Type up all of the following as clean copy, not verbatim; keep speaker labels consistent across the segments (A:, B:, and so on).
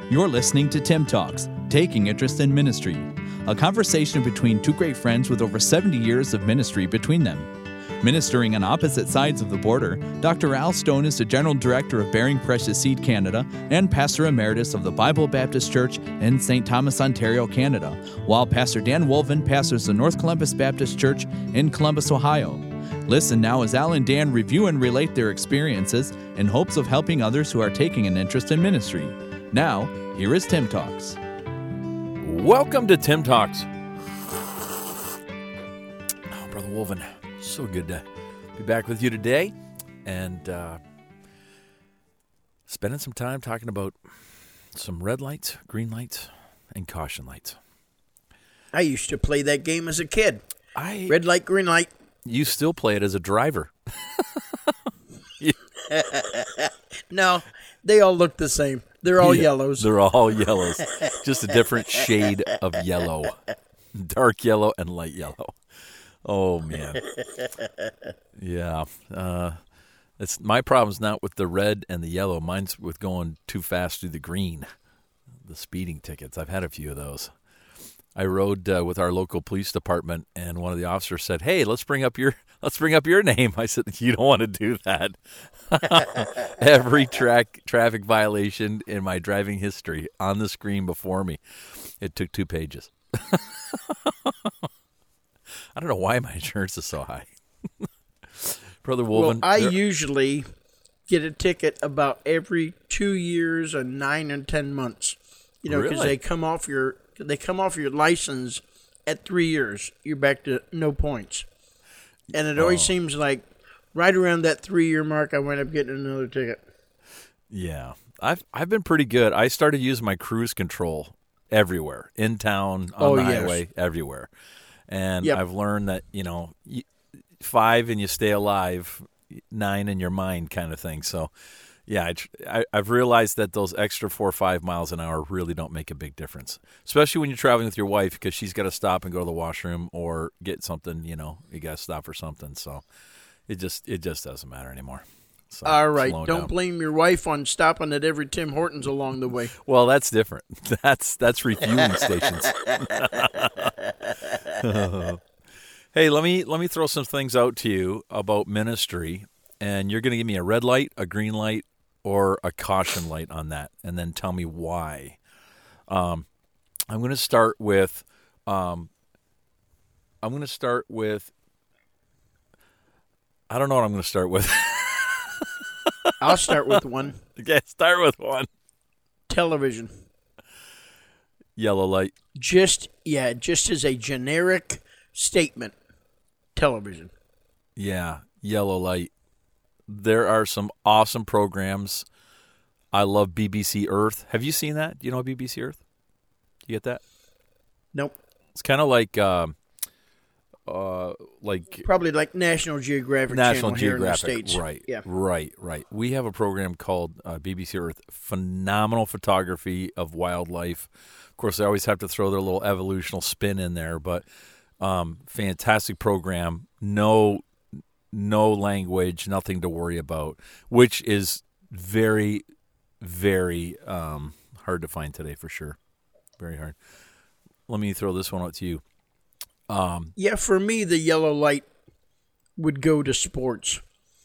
A: You're listening to Tim Talks, Taking Interest in Ministry, a conversation between two great friends with over 70 years of ministry between them. Ministering on opposite sides of the border, Dr. Al Stone is the General Director of Bearing Precious Seed Canada and Pastor Emeritus of the Bible Baptist Church in St. Thomas, Ontario, Canada, while Pastor Dan Wolven pastors the North Columbus Baptist Church in Columbus, Ohio. Listen now as Al and Dan review and relate their experiences in hopes of helping others who are taking an interest in ministry. Now, here is Tim Talks.
B: Welcome to Tim Talks. Oh, Brother Wolven, so good to be back with you today and spending some time talking about some red lights, green lights, and caution lights.
C: I used to play that game as a kid. Red light, green light.
B: You still play it as a driver.
C: No, they all look the same. They're all yellows.
B: They're all yellows. Just a different shade of yellow. Dark yellow and light yellow. Oh, man. Yeah. It's my problem's not with the red and the yellow. Mine's with going too fast through the green. The speeding tickets. I've had a few of those. I rode with our local police department, and one of the officers said, "Hey, let's bring up your name." I said, "You don't want to do that." Every traffic violation in my driving history on the screen before me. It took 2 pages. I don't know why my insurance is so high. Brother Wolven.
C: Well, I usually get a ticket about every 2 years and 9 and 10 months. You know, because they come off your license at 3 years. You're back to no points. And it always seems like right around that 3-year mark, I wind up getting another ticket.
B: Yeah. I've been pretty good. I started using my cruise control everywhere, in town, on the highway, everywhere. And I've learned that, 5 and you stay alive, 9 in your mind kind of thing. So, yeah, I've realized that those extra 4 or 5 miles an hour really don't make a big difference, especially when you're traveling with your wife because she's got to stop and go to the washroom or get something, you got to stop for something. So it just doesn't matter anymore. So,
C: all right, don't blame your wife on stopping at every Tim Hortons along the way.
B: Well, that's different. That's refueling stations. Hey, let me throw some things out to you about ministry, and you're going to give me a red light, a green light, or a caution light on that, and then tell me why. I'm going to start with. I don't know what I'm going to start with.
C: I'll start with one.
B: Okay, start with one.
C: Television.
B: Yellow light.
C: Just as a generic statement. Television.
B: Yeah, yellow light. There are some awesome programs. I love BBC Earth. Have you seen that? Do you know BBC Earth? You get that?
C: Nope.
B: It's kind of like
C: probably like National Geographic Channel here in the States.
B: Right. Yeah. Right. We have a program called BBC Earth. Phenomenal photography of wildlife. Of course, they always have to throw their little evolutional spin in there, but fantastic program. No language, nothing to worry about, which is very, very hard to find today for sure. Very hard. Let me throw this one out to you.
C: For me, the yellow light would go to sports.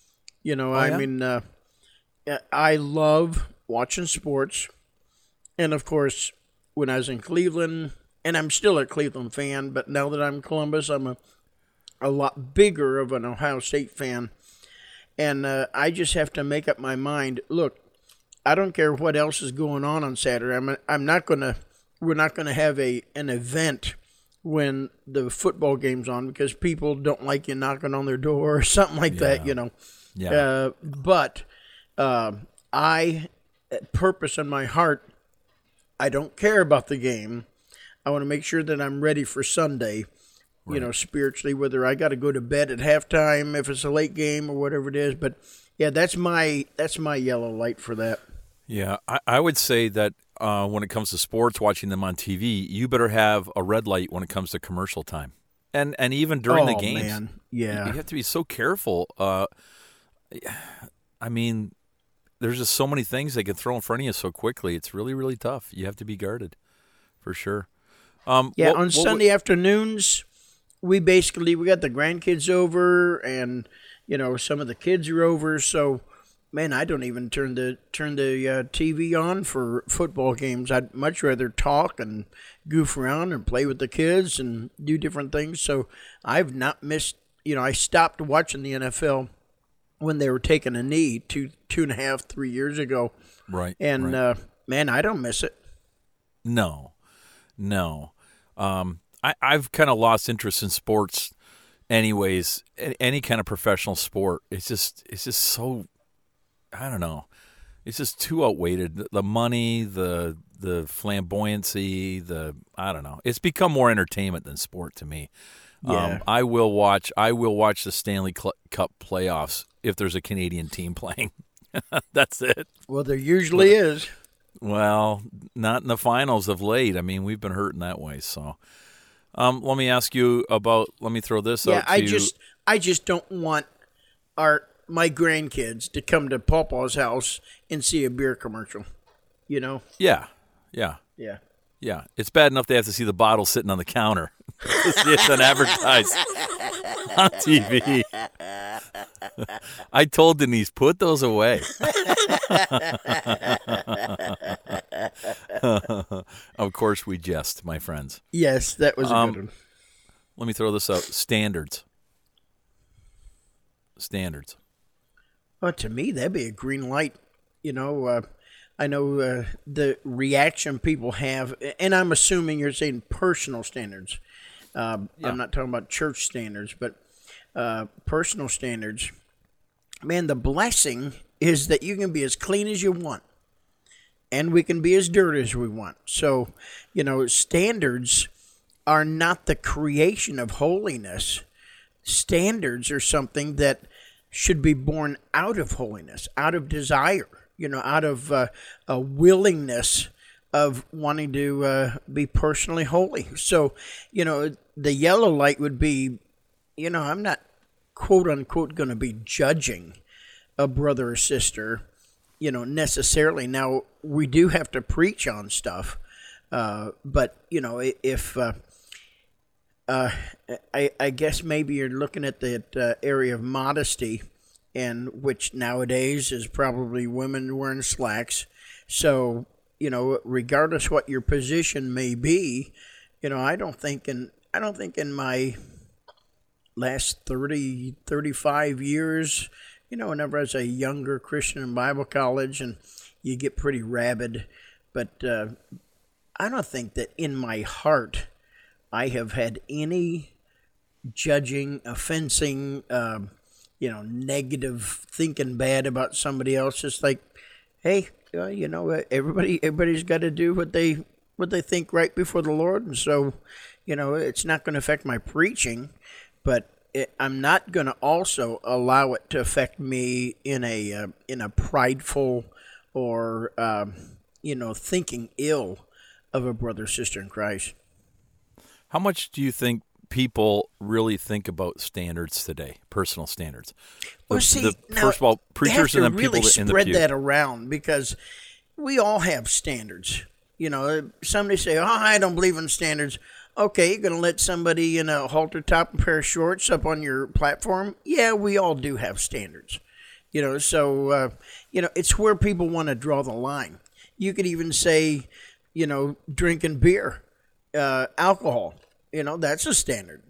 C: I love watching sports. And, of course, when I was in Cleveland, and I'm still a Cleveland fan, but now that I'm in Columbus, I'm a lot bigger of an Ohio State fan. And I just have to make up my mind. Look, I don't care what else is going on Saturday. We're not going to have an event when the football game's on because people don't like you knocking on their door or something like that, Yeah. But I, at purpose in my heart, I don't care about the game. I want to make sure that I'm ready for Sunday, spiritually, whether I got to go to bed at halftime, if it's a late game or whatever it is. But, yeah, that's my yellow light for that.
B: Yeah, I would say that when it comes to sports, watching them on TV, you better have a red light when it comes to commercial time. And even during the games.
C: Man. Yeah.
B: You have to be so careful. I mean, there's just so many things they can throw in front of you so quickly. It's really, really tough. You have to be guarded, for sure.
C: On Sunday afternoons, we got the grandkids over, and some of the kids are over. So, man, I don't even turn the TV on for football games. I'd much rather talk and goof around and play with the kids and do different things. So I've not missed. I stopped watching the NFL when they were taking a knee 2.5, 3 years ago.
B: Right.
C: And
B: right.
C: Man, I don't miss it.
B: No. I've kind of lost interest in sports, anyways. Any kind of professional sport, it's just so, I don't know. It's just too outweighted. The money, the flamboyancy, I don't know. It's become more entertainment than sport to me.
C: Yeah.
B: I will watch the Stanley Cup playoffs if there's a Canadian team playing. That's it.
C: Well, there usually is.
B: Well, not in the finals of late. I mean, we've been hurting that way. So, let me ask you about. Let me throw this out to you.
C: I just don't want my grandkids to come to Pawpaw's house and see a beer commercial.
B: Yeah. Yeah, it's bad enough they have to see the bottle sitting on the counter. It's an advertised on TV. I told Denise, put those away. Of course, we jest, my friends.
C: Yes, that was a good one.
B: Let me throw this out. Standards.
C: Well, to me, that'd be a green light. I know the reaction people have, and I'm assuming you're saying personal standards. I'm not talking about church standards, but personal standards. Man, the blessing is that you can be as clean as you want, and we can be as dirty as we want. So, standards are not the creation of holiness. Standards are something that should be born out of holiness, out of desire. Out of a willingness of wanting to be personally holy. So, the yellow light would be, I'm not, quote unquote, going to be judging a brother or sister, necessarily. Now, we do have to preach on stuff, but, if I guess maybe you're looking at that area of modesty, and which nowadays is probably women wearing slacks. So, regardless what your position may be, I don't think in my last 30, 35 years, whenever I was a younger Christian in Bible college, and you get pretty rabid, but I don't think that in my heart I have had any judging, offensing, negative thinking bad about somebody else. It's like, hey, everybody's got to do what they think right before the Lord, and so, it's not going to affect my preaching, but I'm not going to also allow it to affect me in a prideful or thinking ill of a brother or sister in Christ.
B: How much do you think people really think about standards today, personal standards?
C: First of
B: all, preachers and then people
C: really
B: in the
C: spread
B: pew.
C: that around, because we all have standards. Somebody say, "Oh, I don't believe in standards." Okay, you're going to let somebody in a halter top and pair of shorts up on your platform? Yeah, we all do have standards. So it's where people want to draw the line. You could even say, drinking beer, alcohol. That's a standard.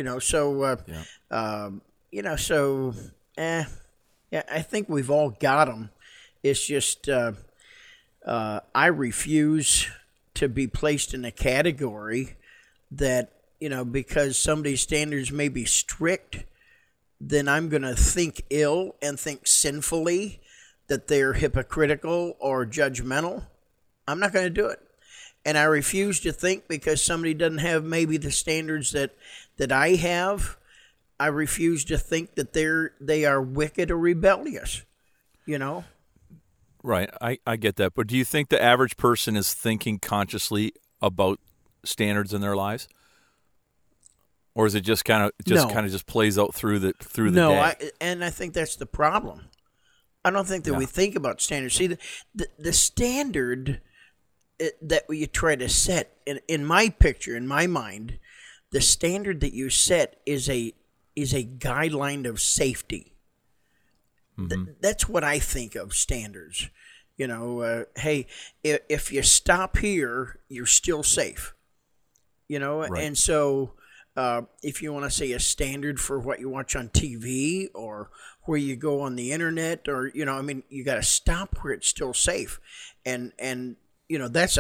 C: I think we've all got them. It's just I refuse to be placed in a category that, because somebody's standards may be strict, then I'm going to think ill and think sinfully that they're hypocritical or judgmental. I'm not going to do it. And I refuse to think because somebody doesn't have maybe the standards that I have, I refuse to think that they are wicked or rebellious,
B: Right, I get that. But do you think the average person is thinking consciously about standards in their lives? Or is it just kind of plays out through the day?
C: I think that's the problem. I don't think that
B: Yeah.
C: we think about standards. See, the standard that you try to set in my picture, in my mind, the standard that you set is a guideline of safety. That's what I think of standards. Hey, if you stop here, you're still safe.
B: Right.
C: And so if you want to say a standard for what you watch on TV or where you go on the internet, or you got to stop where it's still safe, and that's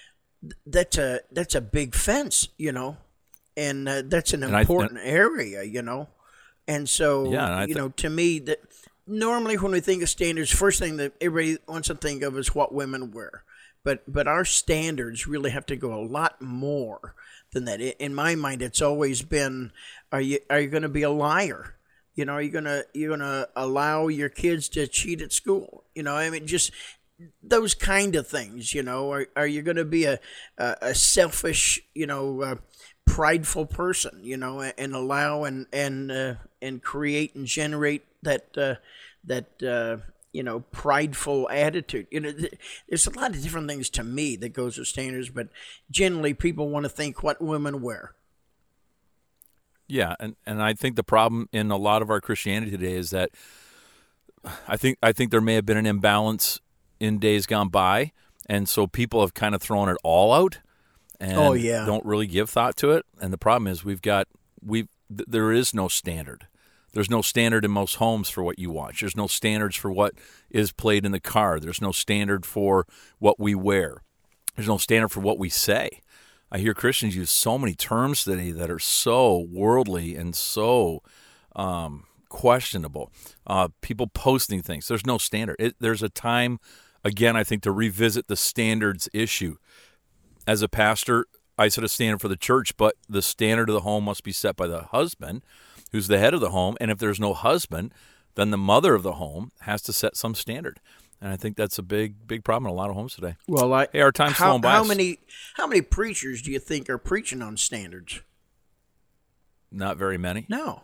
C: a big fence, and that's an important area, and so to me that normally when we think of standards, first thing that everybody wants to think of is what women wear, but our standards really have to go a lot more than that. In my mind, it's always been: are you going to be a liar? Are you gonna allow your kids to cheat at school? Just those kind of things. Are you going to be a selfish, prideful person? And allow and create and generate that prideful attitude. There's a lot of different things to me that goes with standards, but generally people want to think what women wear.
B: Yeah, and I think the problem in a lot of our Christianity today is that I think there may have been an imbalance in days gone by, and so people have kind of thrown it all out and don't really give thought to it. And the problem is there is no standard. There's no standard in most homes for what you watch. There's no standards for what is played in the car. There's no standard for what we wear. There's no standard for what we say. I hear Christians use so many terms today that are so worldly and so questionable. People posting things. There's no standard. There's a time, again, I think, to revisit the standards issue. As a pastor, I set a standard for the church, but the standard of the home must be set by the husband, who's the head of the home. And if there's no husband, then the mother of the home has to set some standard. And I think that's a big problem in a lot of homes today.
C: Well,
B: hey, our time's flown by.
C: How many preachers do you think are preaching on standards?
B: Not very many.
C: No.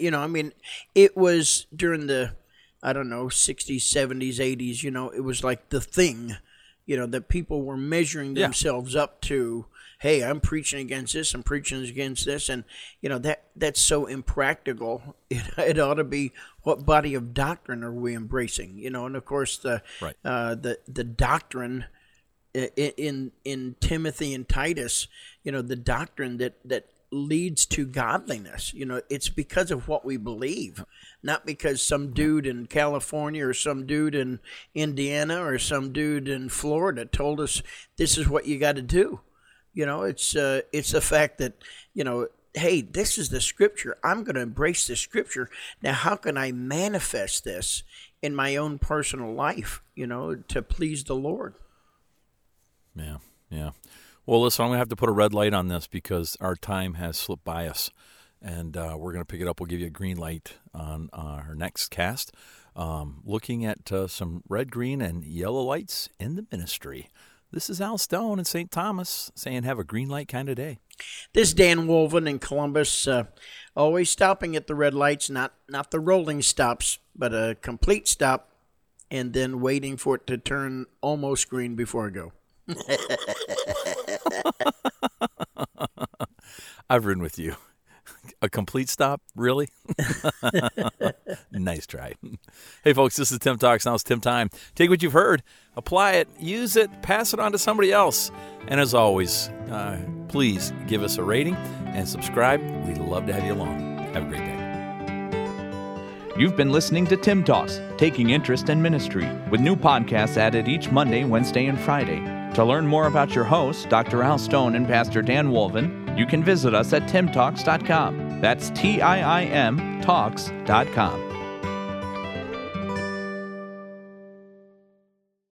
C: It was during the, 60s, 70s, 80s, it was like the thing, that people were measuring themselves up to. Hey, I'm preaching against this, I'm preaching against this, and that's so impractical. It ought to be, what body of doctrine are we embracing? And of course the doctrine in Timothy and Titus, the doctrine that leads to godliness. It's because of what we believe, not because some dude in California or some dude in Indiana or some dude in Florida told us this is what you got to do. It's the fact that, hey, this is the Scripture. I'm going to embrace the Scripture. Now, how can I manifest this in my own personal life, to please the Lord?
B: Yeah. Well, listen, I'm going to have to put a red light on this because our time has slipped by us, and we're going to pick it up. We'll give you a green light on our next cast, looking at some red, green, and yellow lights in the ministry. This is Al Stone in St. Thomas saying have a green light kind of day.
C: This is Dan Wolven in Columbus, always stopping at the red lights, not the rolling stops, but a complete stop, and then waiting for it to turn almost green before I go.
B: I've ridden with you. A complete stop? Really? Nice try. Hey, folks, this is Tim Talks. Now it's Tim Time. Take what you've heard, apply it, use it, pass it on to somebody else. And as always, please give us a rating and subscribe. We'd love to have you along. Have a great day.
A: You've been listening to Tim Talks, Taking Interest in Ministry, with new podcasts added each Monday, Wednesday, and Friday. To learn more about your hosts, Dr. Al Stone and Pastor Dan Wolven, you can visit us at timtalks.com. That's TIIM Talks.com.